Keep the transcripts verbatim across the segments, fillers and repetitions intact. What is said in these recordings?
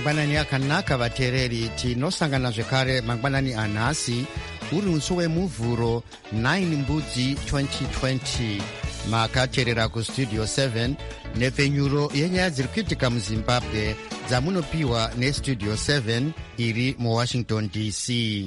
mangwanani akanaka vateereri, tinosangana zvekare mangwanani anhasi uri musi wemuvhuro nine mbudzi twenty twenty. makateerera kustudio seven nepfenyuro yenyaya dziri kuitika muzimbabwe dzamunopiwa nestudio seven iri muwashington D C.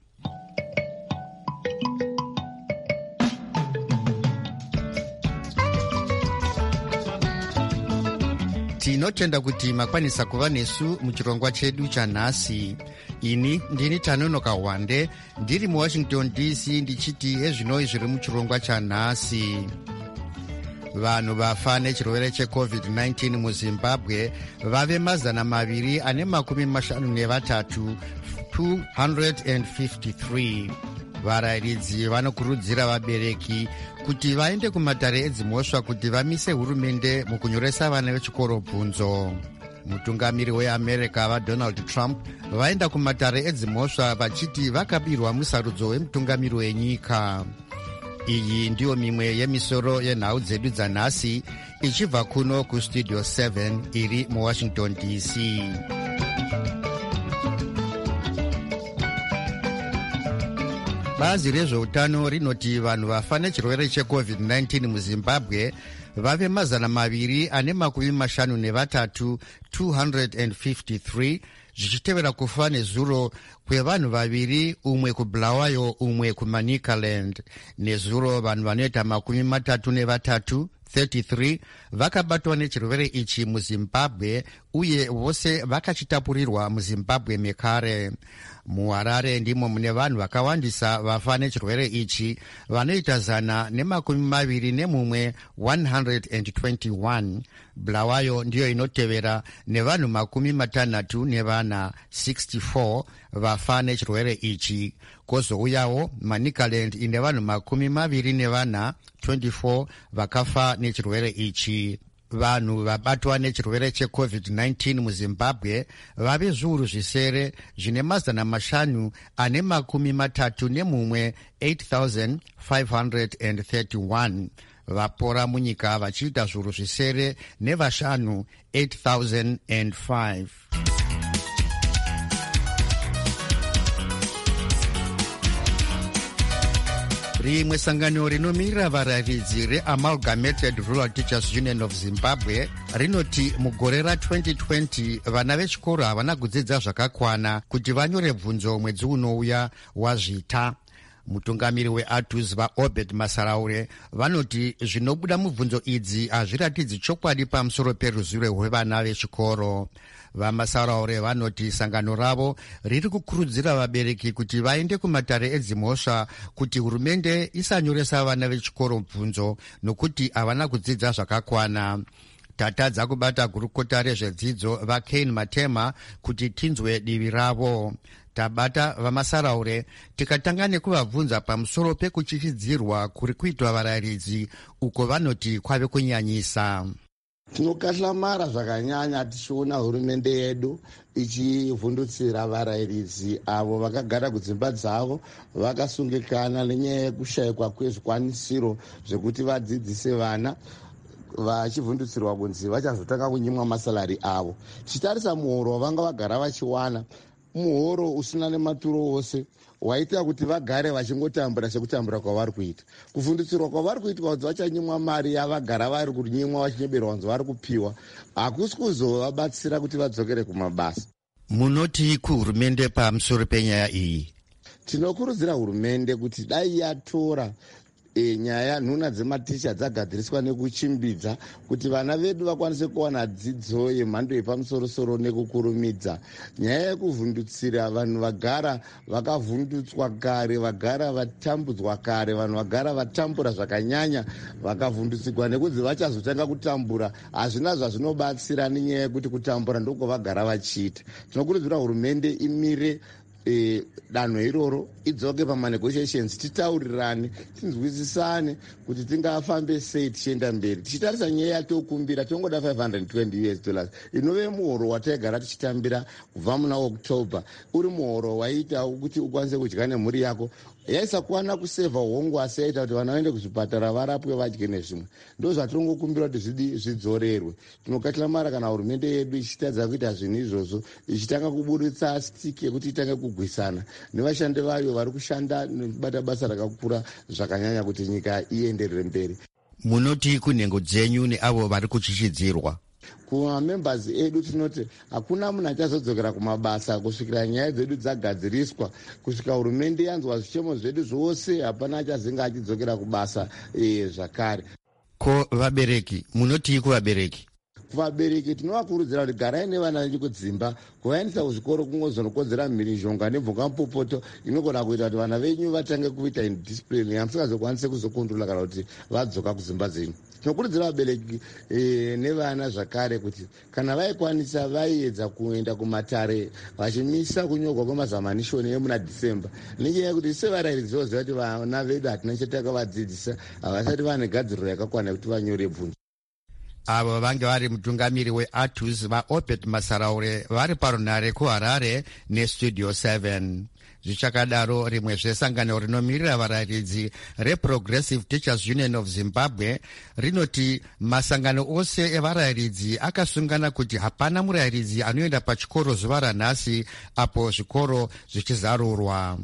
tinotenda kuti makwanisa kuva nesu muchirongwa chedu chanhasi. ini ndini Tanonoka Wande ndiri muwashington D C ndichiti ezvinoi zviri muchirongwa chanhasi. vanhu vafa nechirwere checovid nineteen muzimbabwe vave mazana maviri ane makumi mashanu nevatatu two hundred fifty-three. varayiridzi vanokurudzira vabereki kuti vaende kumatare edzimhosva kuti vamise hurumende mukunyoresa vana vechikoro bvunzo. mutungamiri weamerica vaDonald Trump vaenda kumatare edzimhosva vachiti vakabirwa musarudzo wemutungamiri wenyika. iyi ndiyo mimwe yemisoro yenhau dzedu dzanhasi ichibva kuno kustudio seven iri muwashington D C. bazi rezveutano rinoti vanhu vafa nechirwere checovid nineteen muzimbabwe vave mazana maviri ane makumi mashanu nevatatu two hundred fifty-three, zvichitevera kufa nezuro kwevanhu vaviri, umwe kubulawayo umwe kumanicaland. nezuro vanhu vanoita makumi matatu nevatatu thirty-three vakabatwa nechirwere ichi muzimbabwe uye vose vakachitapurirwa muzimbabwe mekare. muharare ndimo mune vanhu vakawandisa vafa nechirwere ichi vanoita zana nemakumi maviri nemumwe one hundred twenty-one. bulawayo ndiyo inotevera nevanhu makumi matanhatu nevana sixty-four vafa nechirwere ichi. kwozouyawo manicaland ine vanhu makumi maviri nevana twenty-four vakafa nechirwere ichi. vanhu vabatwa nechirwere checovid nineteen muzimbabwe vave zviuru zvisere zvine mazana mashanu ane makumi matatu nemumwe eight thousand five hundred thirty-one. vapora munyika vachiita zviuru zvisere nevashanu eight thousand five. rimwe sangano rinomirira varayiridzi reamalgamated rural teachers union of zimbabwe rinoti mugore ratwenty twenty vana vechikoro havana kudzidza zvakakwana kuti vanyore bvunzo mwedzi unouya wazvita. mutungamiri weatus vaobed masaraure vanoti zvinobuda mubvunzo idzi hazviratidzi chokwadi pamusoro peruzivo rwevana vechikoro. vamasaraure vanoti sangano ravo riri kukurudzira vabereki kuti vaende kumatare edzimhosva kuti hurumende isanyoresa vana vechikoro bvunzo nokuti havana kudzidza zvakakwana. tatadza kubata gurukota rezvedzidzo vakane matema kuti tinzwe divi ravo. tabata vamasaraure tikatanga nekuvabvunza pamusoro pekuchichidzirwa kuri kuitwa varayiridzi uko vanoti kwave kunyanyisa. tinokashlamara zvakanyanya tichiona hurumende yedu ichivhundutsira varayiridzi avo vakagara kudzimba dzavo vakasungikana nenyaya yekushayikwa kwezvikwanisiro zvekuti vadzidzise vana, vachivhundutsirwa kunzi vachazotanga kunyimwa masalari avo. tichitarisa muhoro wavanga vagara vachiwana, muhoro usina nematuro wose, waita kuti vagare vachingotambura sekutambura kwavari kuita. kuvhundutsirwa kwavari kuitwa kunzi vachanyimwa mari yavagara vari kunyimwa vachinyeberwa kunzi vari kupiwa hakusi kuzovabatsira kuti vadzokere kumabasa. munoti kuhurumende pamusoro penyaya iyi? tinokurudzira hurumende kuti dai yatora E, nyaya nhuna dzematicha dzagadziriswa nekuchimbidza kuti vana vedu vakwanise kuwana dzidzo yemhando yepamusorosoro nekukurumidza. nyaya yekuvhundutsira vanhu vagara vakavhundutswa kare, vagara vatambudzwa kare, vanhu vagara vatambura zvakanyanya vakavhundutsigwa nekunzi vachazotanga kutambura hazvina zvazvinobatsira nenyaya yekuti kutambura ndoko vagara vachiita. tinokurudzira hurumende imire E, danho iroro idzoke pamanegotiations, titaurirane, tinzwisisane kuti tingafambe sei tichienda mberi. tichitarisa nyaya yatokumbira tongoda five hundred twenty U S dollars inove muhoro wataigara tichitambira kubva muna October, uri muhoro waita kuti ukwanise kudya nemhuri yako yaisakwana kusevha hongu asi yaita kuti vana vaende kuzvipatara varapwe vadye nezvimwe. Ndo zvatinongokumbira kuti zvidi zvidzorerwe. Tinokatila mara kana hurumende yedu ichitadza kuita zvinhu izvozvo, ichitanga kuburitsa stiki yekuti itange kugwisana nevashandi vayo vari kushanda nekubata basa rakakura zvakanyanya kuti nyika ienderere mberi. Munoti kunhengo dzenyu neavo vari kuchichidzirwa? Kumamembers edu tinoti hakuna munhu achazodzokera kumabasa kusvikira nyaya dzedu dzagadziriswa, kusvika hurumende yanzwa zvichemo zvedu zvose, hapana achazinga achidzokera kubasa e, zvakare. Ko vabereki, munoti kuvabereki? Kuvabereki tinovakurudzira kuti garai nevana venyu kudzimba, kuvaendesa kuzvikoro kungozonokodzera mhirizhonga nemvunga mupopoto inogona kuita kuti vana venyu vatange kuita indiscipline yamusingazokwanise kuzokondrola kana kuti vadzoka kudzimba dzenyu. Tinokurudzira vabereki e, nevana zvakare kuti kana vaikwanisa vaiedza kuenda kumatare vachimisa kunyorwa kwemazamanishoni emuna Dhisemba, nenyaya yekuti sevarairidzi voziva kuti vana vedu hatina chatakavadzidzisa, havasati vane gadziriro yakakwana kuti vanyore bvunzo. Avo vange vari mutungamiri weAtus vaObed Masaraure vari parunhare kuHarare neStudio seven. Zvichakadaro rimwe zvesangano rinomirira varairidzi reProgressive Teachers Union of Zimbabwe rinoti masangano ose evarairidzi akasungana kuti hapana murairidzi anoenda pachikoro zuva ranhasi apo zvikoro zvichizarurwa.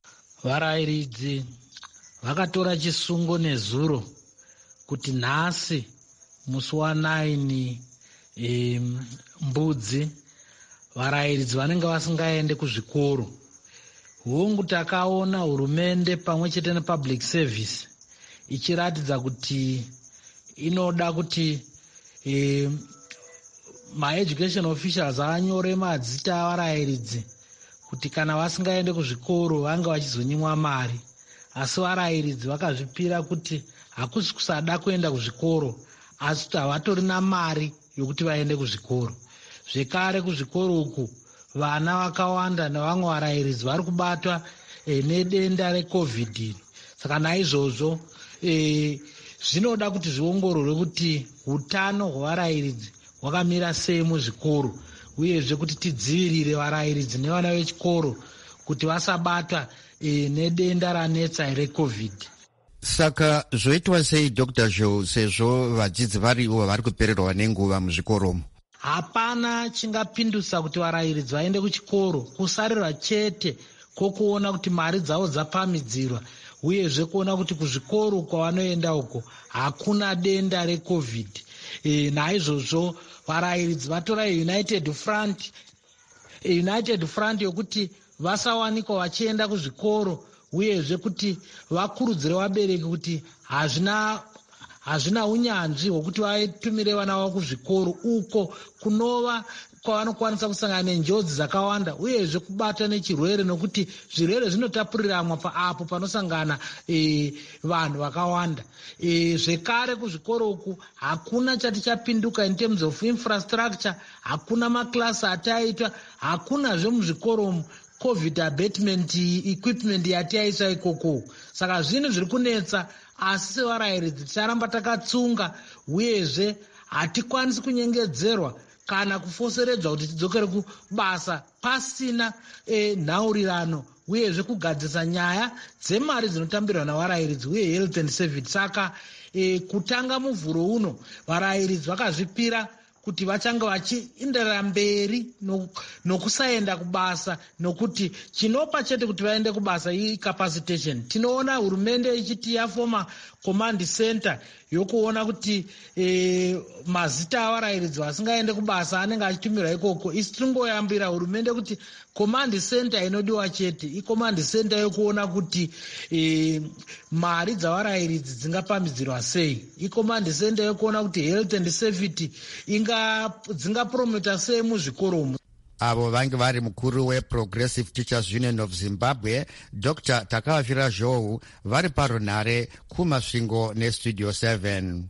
Varairidzi vakatora chisungo nezuro kuti nhasi musi wanaini e, mbudzi varairidzi vanenge vasingaende kuzvikoro. Hungu takaona hurumende pamwe chete nepublic service ichiratidza kuti inoda kuti e, ma-education officials anyore madzita avarairidzi kuti kana vasingaende kuzvikoro vange vachizonyimwa mari. Asi varairidzi vakazvipira kuti hakusi kusada kuenda kuzvikoro, asi kuti havatorina mari yokuti vaende kuzvikoro. Zvekare kuzvikoro uku vana vakawanda nevamwe varairidzi vari kubatwa e, nedenda reCovid. Saka naizvozvo e, zvinoda kuti zviongororwe kuti hutano hwevarairidzi hwakamira sei muzvikoro, uyezve kuti tidzivirire varairidzi nevana vechikoro kuti vasabatwa e, nedenda ranetsa reCovid. Saka zvoitwa sei Doctor Joe sezvo vadzidzi varivo vari kupererwa nenguva muzvikoro? Hapana chingapindusa kuti varairidzi vaende kuchikoro, kusarirwa chete kwokuona kuti mari dzavo dzapamidzirwa, uyezve kuona kuti kuzvikoro kwavanoenda uko hakuna denda reCovid. E, naizvozvo varairidzi vatora United Front, United Front yokuti vasawanikwa vachienda kuzvikoro, uyezve kuti vakurudzire vabereki kuti hazvina hazvina unyanzvi hwokuti vatumire vana vavo kuzvikoro uko kunova kwavanokwanisa kusangana nenjodzi dzakawanda, uyezve kubatwa nechirwere, nokuti zvirwere zvinotapuriranwa paapo panosangana e, vanhu vakawanda. E, zvekare kuzvikoro uku hakuna chati chapinduka in terms of infrastructure, hakuna maklasi ataitwa, hakunazve muzvikoro umu COVID abatement equipment yatiaisa ikoko. Saka zvinhu zviri kunetsa, asi sevarairidzi ticharamba takatsunga, uyezve hatikwanisi kunyengedzerwa kana kufoseredzwa kuti tidzokere kubasa pasina e, nhaurirano, uyezve kugadzisa nyaya dzemari dzinotambirwa navarairidzi uye health and safety. Saka e, kutanga muvhuro uno varairidzi vakazvipira kuti vachange vachienderera mberi nokusaenda kubasa, nokuti chinopa chete kuti vaende kubasa icapacitation. Tinoona hurumende ichiti yafoma command center yokuona kuti e, mazita avarairidzi vasingaende kubasa anenge achitumirwa ikoko. Isi tiringoyambira hurumende kuti command center inodiwa chete icommand center yokuona kuti e, mari dzavarairidzi dzingapambidzirwa sei, icommand center yokuona kuti health and safety inga dzingapromota sei muzvikoro umu. Avo vange vari mukuru weProgressive Teachers Union of Zimbabwe Doctor Takavira Joe vari parunhare kumasvingo neStudio seven.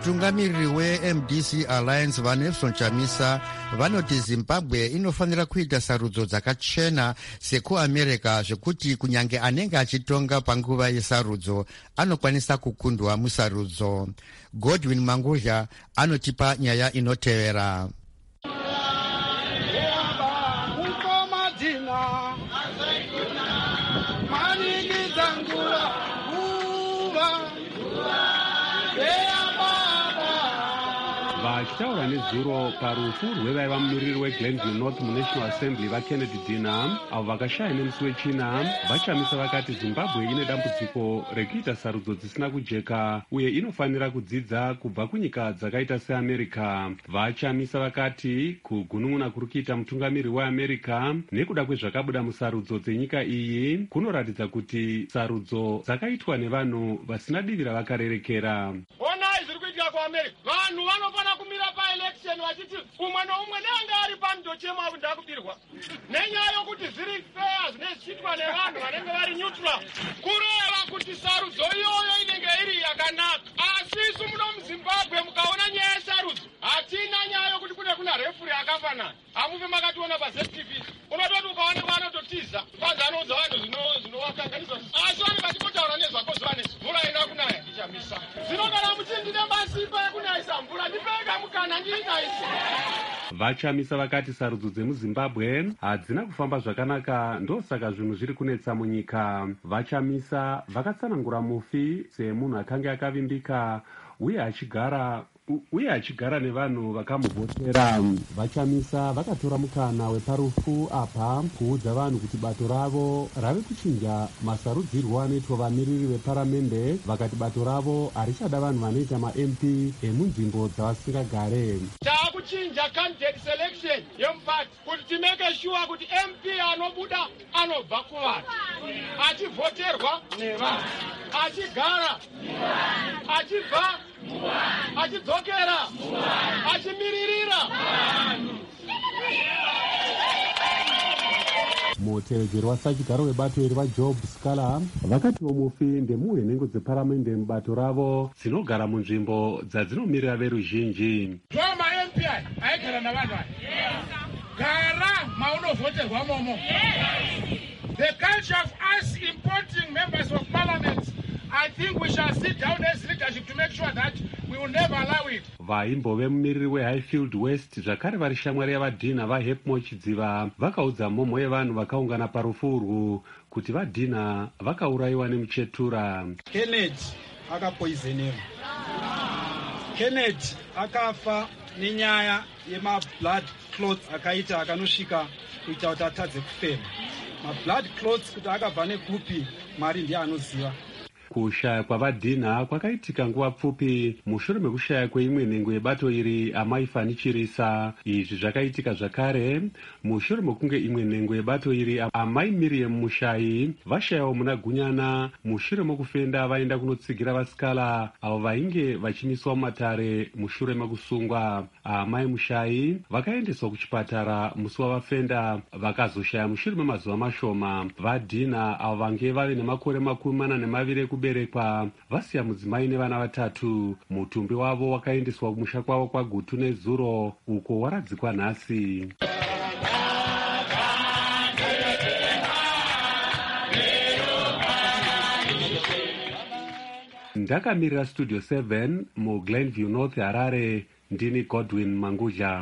mutungamiriri we-M D C Alliance vaNelson Chamisa vanoti Zimbabwe inofanira kuita sarudzo dzakachena sekuamerica zvekuti kunyange anenge achitonga panguva yesarudzo anokwanisa kukundwa musarudzo. Godwin Manguzha anotipa nyaya inotevera. vachitaura nezuro parufu rwevaiva mumiriri weGlenview North muNational Assembly vaKennedy Dina avo vakashaya nemusi wechina vachamisa vakati Zimbabwe ine dambudziko rekuita sarudzo dzisina kujeka uye inofanira kudzidza kubva kunyika dzakaita seAmerica. Vachamisa vakati kugunun'una kuri kuita mutungamiriri weAmerica nekuda kwezvakabuda musarudzo dzenyika iyi kunoratidza kuti sarudzo dzakaitwa nevanhu vasina divi ravakarerekera. Vanhu vanofana kumira paelection vachiti umwe noumwe neanga ari pandochema kuti ndakubirwa nenyaya yokuti zviri fair zvine zvichiitwa nevanhu vanenge vari neutral kureva kuti sarudzo iyoyo inenge iri yakanaka. Asi isu muno muZimbabwe mukaona nyaya yesarudzo hatina nyaya yokuti kune kuna refuri akafanana. Hamuvi makationa paZ T V unototi ukaonekwa anototiza kwanza anoudza vanhu zvinovakanganisa asi vanhu vachitotaura nezvako zvane mvura ina kunaya ichamisa zvino kana muchindine masipa ekunaisa mvura ndipeka mukana ndiinaisa. Vachamisa vakati sarudzo dzemuZimbabwe hadzina kufamba zvakanaka ndosaka zvinhu zviri kunetsa munyika. Vachamisa vakatsanangura mufi semunhu akanga akavimbika uye achigara uye achigara nevanhu vakamuvhotera. Vachamisa vakatora mukana weparufu apa kuudza vanhu kuti bato ravo rave kuchinja masarudzirwo anoitwa vamiriri veparamende. Vakati bato ravo harichada vanhu vanoita maM P emunzvimbo dzavasingagare. Taakuchinja candidate selection yemupati kuti timeke sure kuti M P anobuda anobva kuvanhu achivhoterwa nevanhu achigara achibva achidzokera achimiririra. Mutevedzeri wasachigaro webato iri vaJob Scala vakatiwo mufi ndemumwe nhengo dzeparamende mubato ravo dzinogara munzvimbo dzadzinomirira veruzhinji. Zvoma M P I haigara navanhu ava gara maunovhoterwa momo. The culture of us importing members of parliament, I think we shall sit down as leadership to make sure that we will never allow it. Vaimbo vemumiriri weHighfield West zvakare vari shamwari yavadhina vaHepmo Chidziva vakaudza mhomho yevanhu vakaungana parufu urwu kuti vadhina vakaurayiwa nemuchetura. Kennedy akapoizenewa. Kennedy akafa nenyaya yemablood clots akaita akanosvika kuita kuti atadze kufema. Mablood clots kuti akabva nekupi Mwari ndiye anoziva. Kushaya kwavadhina kwakaitika nguva pfupi mushure mekushaya kweimwe nhengo yebato iri Amai Fani Chirisa. Izvi zvakaitika zvakare mushure mekunge imwe nhengo yebato iri Amai Miriam Mushayi vashayawo muna Gunyana mushure mekufenda vaenda kunotsigira vasikala avo vainge vachimiswa mumatare mushure mekusungwa. Amai Mushayi vakaendeswa kuchipatara musi wavafenda vakazoshaya mushure memazuva mashoma. Vadhina avo vange vave nemakore makumi mana nemaviri kuberekwa vasiya mudzimai nevana vatatu. Mutumbi wavo wakaendeswa kumusha kwavo kwaGutu nezuro uko waradzikwa nhasi. Ndakamirira Studio seven muGlenview North Harare ndini Godwin Manguzha.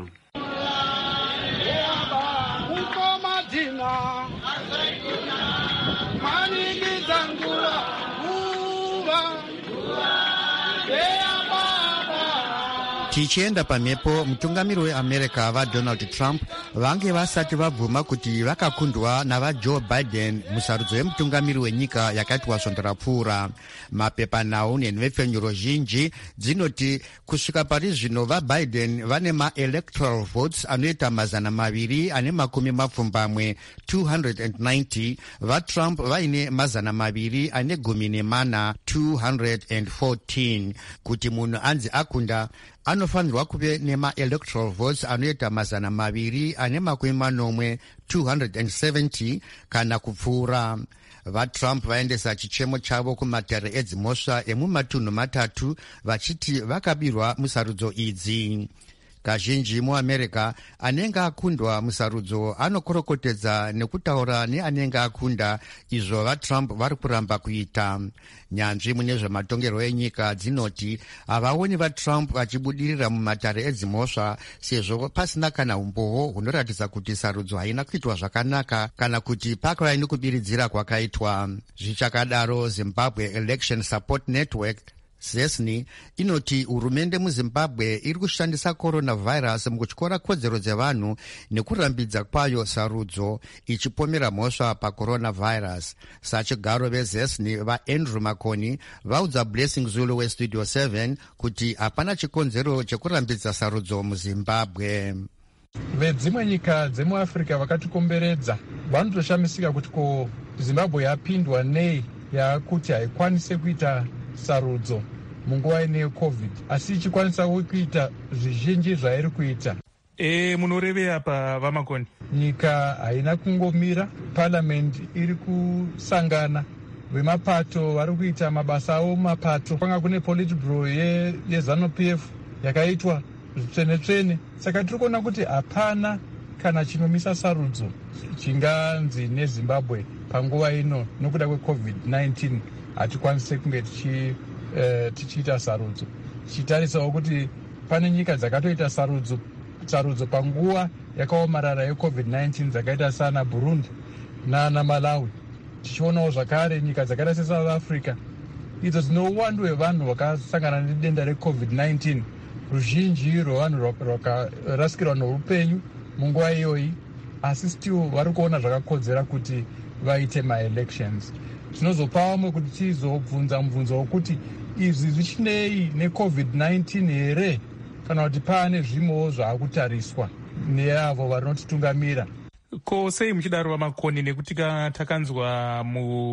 Tichienda pamhepo mutungamiri weAmerica vaDonald Trump vange vasati vabvuma kuti vakakundwa navaJoe Biden musarudzo yemutungamiri wenyika yakaitwa svondo rapfuura. Mapepanhau nenhepfenyuro zhinji dzinoti kusvika pari zvino vaBiden vane maelectoral votes anoita mazana maviri ane makumi mapfumbamwe two hundred ninety, vaTrump vaine mazana maviri ane gumi nemana two hundred fourteen. Kuti munhu anzi akunda anofanirwa kuve nemaelectoral votes anoita mazana maviri ane makumi manomwe two hundred seventy kana kupfuura. VaTrump vaendesa chichemo chavo kumatare edzimhosva emumatunhu matatu vachiti vakabirwa musarudzo idzi. Kazhinji muAmerica anenge akundwa musarudzo anokorokotedza nekutaura neanenge akunda, izvo vaTrump vari kuramba kuita. Nyanzvi mune zvematongerwo enyika dzinoti havaoni vaTrump vachibudirira mumatare edzimhosva sezvo pasina kana umboo hunoratidza kuti sarudzo haina kuitwa zvakanaka kana kuti pakava nekubiridzira kwakaitwa. Zvichakadaro, Zimbabwe Election Support Network ZESNI inoti hurumende muZimbabwe iri kushandisa coronavirus mukutyora kodzero dzevanhu nekurambidza kwayo sarudzo ichipomera mhosva pacoronavirus. Sachigaro vezesni vaAndrew Makoni vaudza Blessing Zulu westudio seven kuti hapana chikonzero chekurambidza sarudzo muZimbabwe. Vedzimwe nyika dzemuAfrica vakatikomberedza vanotoshamisika kuti ko Zimbabwe yapindwa nei yakuti haikwanise kuita sarudzo munguva ine covid asi ichikwanisa kuita zvizhinji zvairi kuita. E, munoreve apa vamakoni? Nyika haina kungomira, parliament iri kusangana, vemapato vari kuita mabasa avo mapato. Kwanga kune politburo yeZANU-P F yakaitwa zvitsvene-tsvene. Saka tiri kuona kuti hapana kana chinomisa sarudzo chinganzi neZimbabwe panguva ino nokuda kwecovid nineteen. Hatikwanise kunge tichi uh, tichiita sarudzo. Tichitarisawo kuti pane nyika dzakatoita sarudzo sarudzo panguva yakaomarara yecovid nineteen dzakaita sana Burundi nana Malawi. Tichionawo zvakare nyika dzakaita seSouth Africa idzo dzine uwandu hwevanhu vakasangana nedenda recovid nineteen. Ruzhinji rwevanhu rwakarasikirwa noupenyu munguva iyoyi, asi still vari kuona zvakakodzera kuti vaite maelections. Tinozopa vamwe kuti tizobvunza mubvunzo wokuti izvi zvichinei necovid nineteen here kana kuti pane zvimwewo zvaakutariswa neavo varinotitungamira. Ko sei muchidaro vamakoni, nekuti takanzwa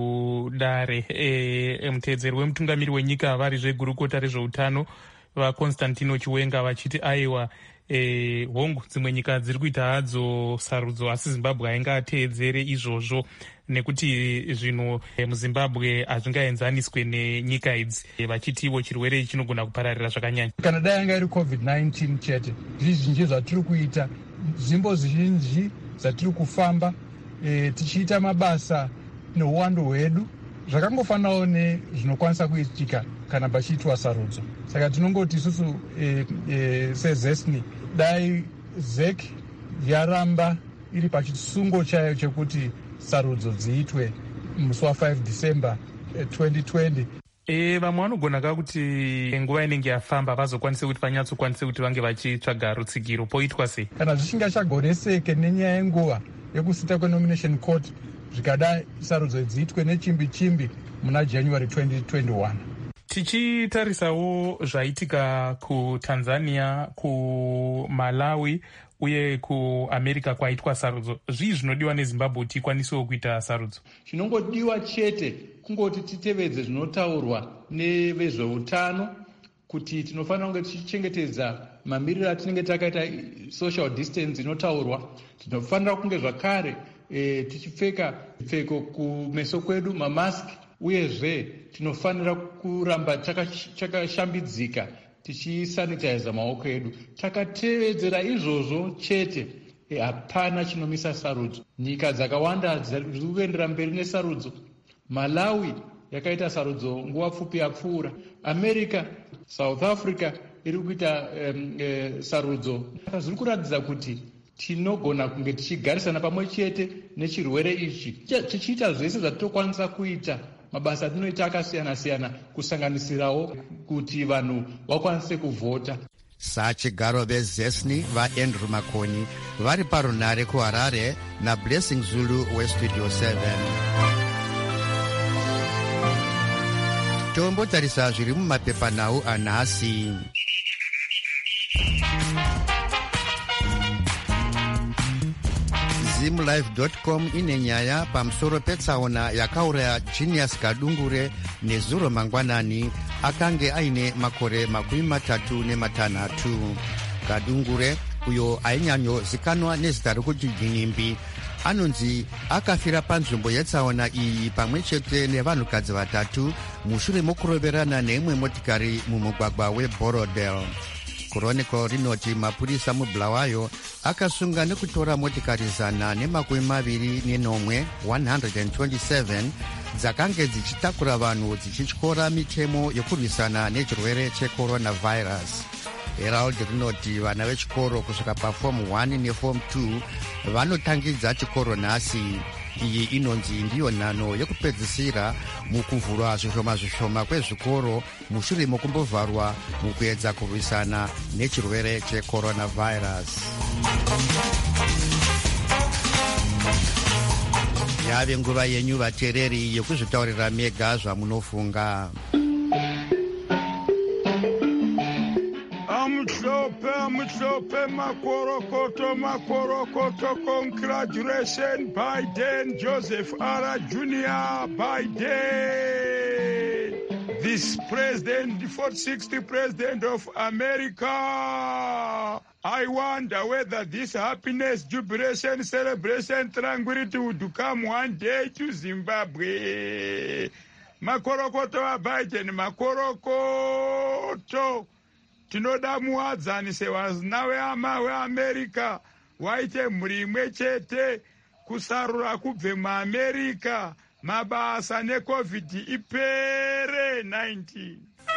mudare e, muteedzeri wemutungamiri wenyika vari zvegurukota rezveutano vaConstantino Chiwenga vachiti aiwa e, hongu dzimwe nyika dziri kuita hadzo sarudzo asi Zimbabwe ainge ateedzere izvozvo nekuti zvino e, muZimbabwe hazvingaenzaniswe nenyika idzi e, vachitiwo chirwere ichi chinogona kupararira zvakanyanya. Kana dai yanga iri covid nineteen chete, zvizhinji zvatiri kuita, nzvimbo zhinji dzatiri kufamba e, tichiita mabasa neuwandu hwedu zvakangofanawo nezvinokwanisa kuitika kana pachiitwa sarudzo. Saka tinongoti isusu e, e, sezesni dai Z E C yaramba iri pachisungo chayo chekuti sarudzo dziitwe musi wa5 December twenty twenty. E, vamwe vanogona ka kuti nguva inenge yafamba vazokwanise kuti vanyatsokwanise kuti vange vachitsvaga rutsigiro, poitwa sei? Kana zvichinga chagoneseke nenyaya yenguva yekusita kwenomination court zvikada sarudzo dziitwe nechimbi chimbi muna January twenty twenty-one. Tichitarisawo zvaitika kuTanzania, kuMalawi uye kuAmerica kwaitwa sarudzo, zvii zvinodiwa neZimbabwe kuti ikwanisewo kuita sarudzo? Chinongodiwa chete kungoti titevedze zvinotaurwa nevezveutano kuti tinofanira kunge tichichengetedza mamiriro atinenge takaita, social distance inotaurwa. Tinofanira kunge zvakare e, tichipfeka pfeko kumeso kwedu, mamaski, uyezve tinofanira kuramba takashambidzika tichisanitiza maoko edu. Takatevedzera izvozvo chete hapana e, chinomisa sarudzo. Nyika dzakawanda dziri kuendera mberi nesarudzo. Malawi yakaita sarudzo nguva pfupi yapfuura. America, South Africa iri kuita um, e, sarudzo. Zviri kuratidza kuti tinogona kunge tichigarisana pamwe chete nechirwere ichi, tichiita zvese zvatitokwanisa kuita, mabasa atinoita akasiyana-siyana, kusanganisirawo kuti vanhu vakwanise kuvhota. Sachigaro vezesni vaAndrew Makoni vari parunare kuHarare naBlessing Zulu westudio seven. Tombotarisa zviri mumapepanhau anhasi. zimlive dot com ine nyaya pamusoro petsaona yakauraya Genius Kadungure nezuro mangwanani akange aine makore makumi matatu nematanhatu. Kadungure uyo ainyanyozikanwa nezita rokuti Ginimbi anonzi akafira panzvimbo yetsaona iyi pamwe chete nevanhukadzi vatatu mushure mokuroverana neimwe motikari mumugwagwa weBorodale. Chronicle rinoti mapurisa muBulawayo akasunga nekutora motikari zana nemakumi maviri nenomwe one hundred twenty-seven dzakange dzichitakura vanhu dzichityora mitemo yokurwisana nechirwere checoronavirus. Herald rinoti vana vechikoro kusvika pafomu one nefomu two vanotangidza chikoro nhasi. Iyi inonzi ndiyo nhano yekupedzisira mukuvhurwa zvishoma zvishoma kwezvikoro mushure mokumbovharwa mukuedza kurwisana nechirwere checoronavirus. Yave nguva yenyu vateereri yekuzvitaurira mega zvamunofunga. Amhlope, amhlope, makorokoto, makorokoto, congratulations, Biden, Joseph R. Junior Biden, this president, the forty-sixth president of America. I wonder whether this happiness, jubilation, celebration, tranquility would come one day to Zimbabwe. Makorokoto wa Biden, makorokoto. Tinoda muwadzanise vana veama veAmerica waite mhuri imwe chete kusarura kubve muAmerica mabasa necovid ipere nineteen.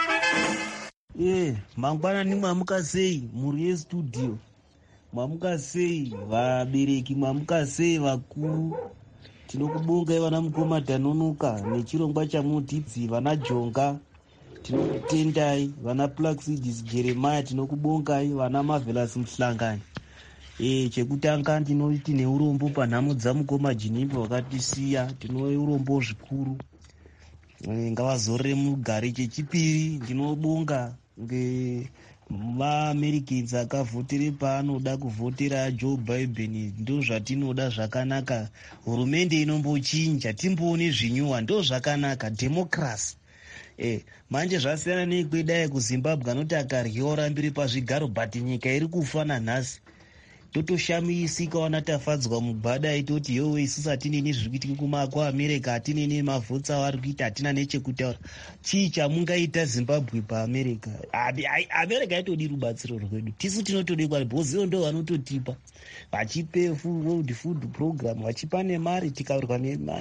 Eh, mangwanani mwamuka sei muri yestudio? Mwamuka sei vabereki, mwamuka sei vakuru? Tinokubonga vana mukoma Dhanonoka nechirongwa chamutidzi vana Jonga. Tinokutendai vana Plaxidis Jeremiah, tinokubongai vana Marvelous Mhlangani. Eh, chekutanga tinoti neurombo panhamo dzamukoma Ginimbi wakatisiya, tinowe urombo zvikuru. E, ngavazorere mugare. Chechipiri ndinobonga nge vaAmericans akavhotere paanoda kuvhotera Joe Biden. Ndo zvatinoda zvakanaka. Hurumende inombochinja, timboone zvinyuwa, ndo zvakanaka. Democracy. Eh, manje zvasiyana nekwedai kuZimbabwe anoti akarya orambire pazvigaro, but nyika iri kufa nanhasi. Totoshamisika wana tafadzwa mugwada aitoti yowe isusu hatineni zviri kuitika kumakuAmerica, hatineni mavhotsa vari kuita, hatina nechekutaura. Chii chamungaita Zimbabwe paAmerica? America haitodi rubatsiro rwedu, tisu tinotode kwari bhoziyo ndo vanototipa vachipe World Food Program, vachipa nemari tikaurwa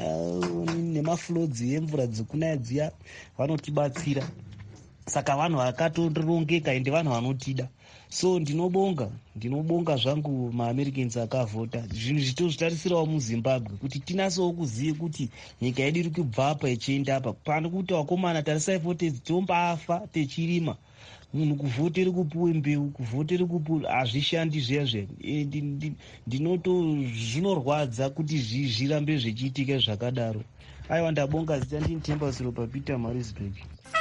nemafloods emvura dzekunaya dziya vanotibatsira. Saka vanhu vakatorongeka ende vanhu vanotida. So ndinobonga, ndinobonga zvangu maAmericans akavhota. Zvinhu zvitozvitarisirawo muZimbabwe kuti tinasowo kuziye kuti nyika yedu iri kubva apa ichienda apa. Pane kuti vakomana tarisai vhotedzi tombafa techirima. Munhu kuvhoteri kupuwe mbeu, kuvhoteri kupuwe hazvishandi zviyazve. E, ndinoto zvinorwadza kuti zvirambe zvichiitika zvakadaro. Aiwa ndabonga zita ndini Thembasiro paPeter Marisburg.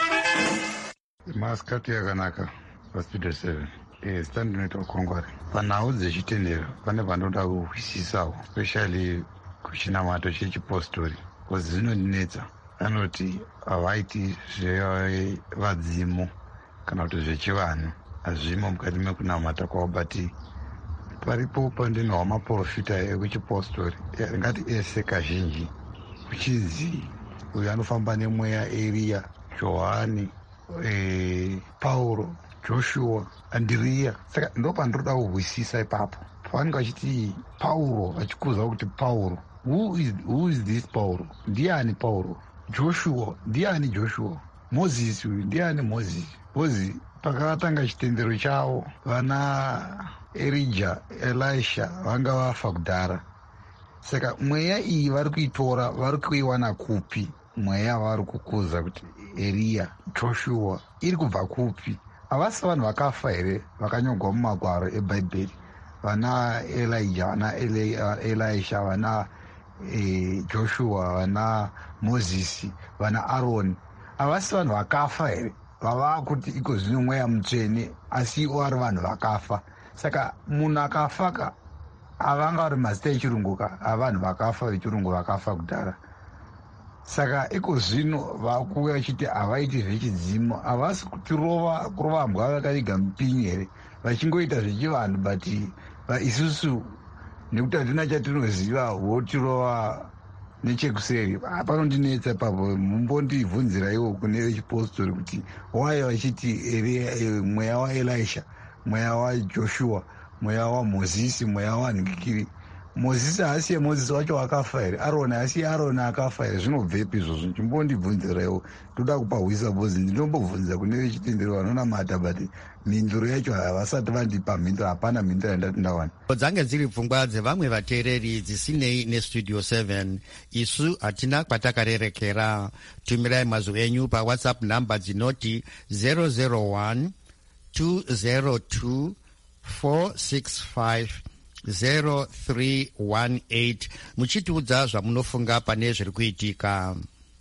Masikati yakanaka paSpeed seven. Eh, zita ndinoita Kongwari. Panhau dzechitendero pane vanoda kuhwisisawo, especially kuchinamato chechipostori. Kozi zvinondinetsa. Anoti havaiti zvevadzimu kana kuti zvechivanhu hazvimo mukati mekunamata kwavo, but paripo pandinowa maprofita ekuchipostori ringati ese kazhinji kuchizi uyo anofamba nemweya Eria, Johani, eh, Pauro, Joshua, Andrea. Saka ndo pandinoda kuhwisisa ipapo. Pavanenge vachiti Pauro, vachikuza kuti Pauro, who is, who is this Pauro? Ndiani Pauro? Joshua, ndiani Joshua? Moses, ndiani Moses? Bozi pakatanga chitendero chavo vana Elijah, Elisha vanga vafa kudhara. Saka mweya iyi vari kuitora vari kuiwana kupi? Mweya vari kukuza kuti Elia, Joshua iri kubva kupi? Havasi vanhu vakafa here vakanyogwa mumagwaro eBhaibheri? Vana Elijah, vana Elisha, vana eh, Joshua, vana Moses, vana Aaron, havasi vanhu vakafa here vava kuti iko zvino mweya mutsvene, asi ivo vari vanhu vakafa. Saka munhu akafaka avanga vari mazita echirungu ka avanhu vakafa vechirungu vakafa kudhara. Saka iko zvino vakuuya vachiti havaiti zvechidzimo, havasi kutirova kurova mbwa vakaviga mupinyi here, vachingoita zvechivanhu, but isusu nekuti hatina chatinoziva votirova nechekuseri. Panondinetsa papo, mumbondibvunziraiwo kune vechipostori kuti wai vachiti mweya waelisha, mweya wajoshua, mweya wamozisi, mweya wanhikiri. Mozisi haasiye mozisi wacho akafa here, aroni haasiye aroni akafa here, zvinobvepi izvozvo? Chimbondibvunziraiwo, toda kupahwisa bhozi ndinombobvunza kune vechitendero vanonamata, but mhinduro yacho havasati vandipa mhinduro, hapana mhinduro yandati ndawana. Dzange dziri pfungwa dzevamwe vateereri dzisinei nestudio seven, isu hatina kwatakarerekera. Tumirai mazwi enyu pawhatsapp namba dzinoti zero zero one two zero two four six five zero three one eight muchitiudza zvamunofunga pane zviri kuitika.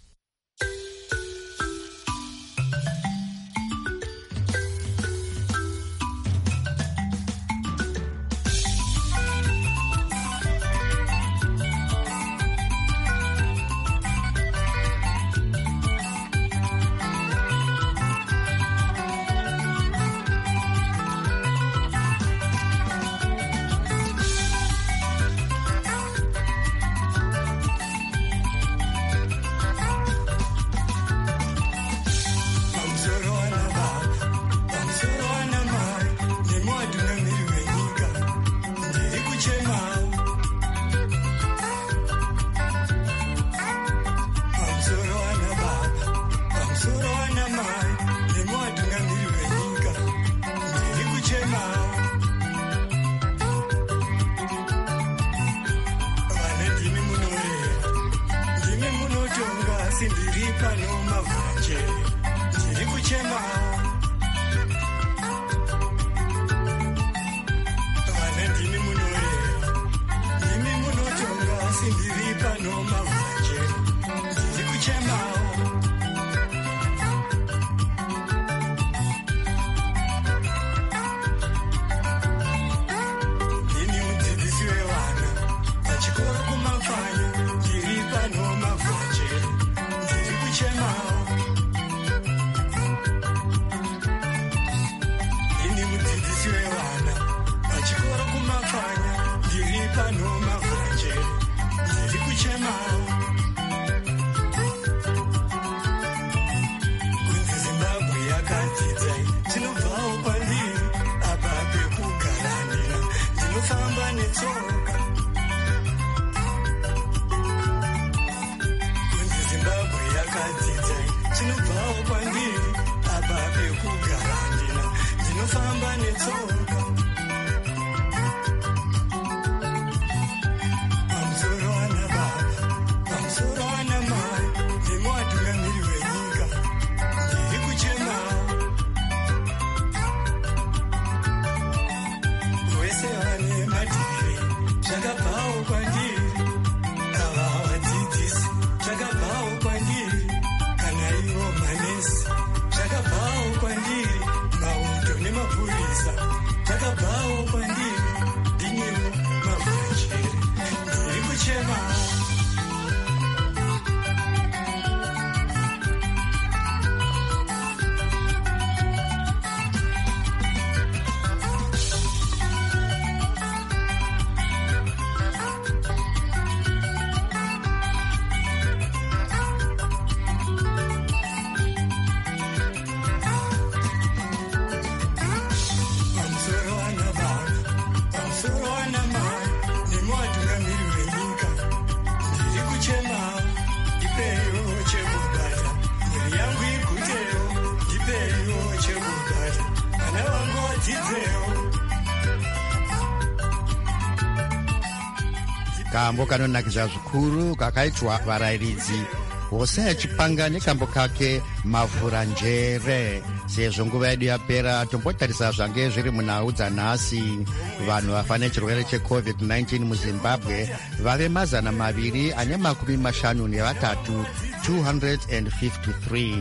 Kambo kanonakidza zvikuru kakaitwa varayiridzi Hosea Chipanga nekambo kake mavhura njere. Sezvo nguva yedu yapera, tombotarisa zvange zviri munhau dzanhasi. Vanhu vafa nechirwere checovid nineteen muZimbabwe vave mazana maviri ane makumi mashanu nevatatu two hundred fifty-three.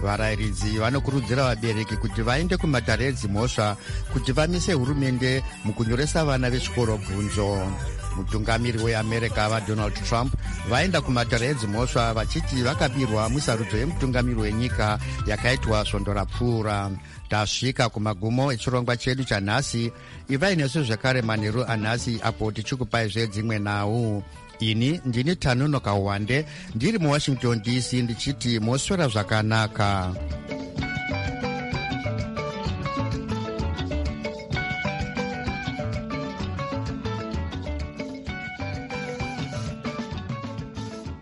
Varayiridzi vanokurudzira vabereki kuti vaende kumatare edzimhosva kuti vamise hurumende mukunyoresa vana vechikoro bvunzo. Mutungamiri weAmerica vaDonald Trump vaenda kumatare edzimhosva vachiti vakabirwa musarudzo yemutungamiri wenyika yakaitwa svondo rapfuura. Tasvika kumagumo echirongwa chedu chanhasi. Ivai nesu zvakare manheru anhasi apo tichikupai zvedzimwe nhau. Ini ndini Tanuno Kawande ndiri muWashington D C ndichiti moswera zvakanaka.